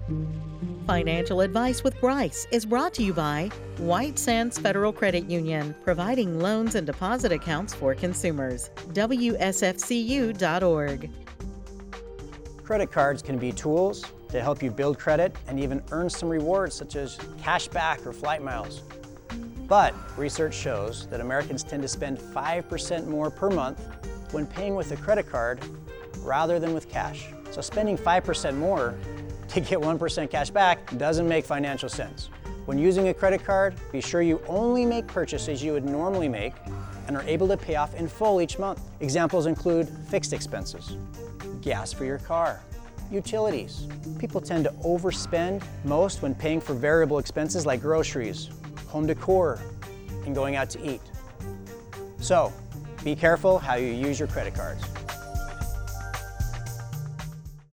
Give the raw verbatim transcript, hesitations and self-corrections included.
Financial Advice with Bryce is brought to you by White Sands Federal Credit Union, providing loans and deposit accounts for consumers. W S F C U dot org. Credit cards can be tools to help you build credit and even earn some rewards such as cash back or flight miles. But research shows that Americans tend to spend five percent more per month when paying with a credit card rather than with cash. So spending five percent more to get one percent cash back doesn't make financial sense. When using a credit card, be sure you only make purchases you would normally make and are able to pay off in full each month. Examples include fixed expenses, gas for your car, utilities. People tend to overspend most when paying for variable expenses like groceries, home decor, and going out to eat. So, be careful how you use your credit cards.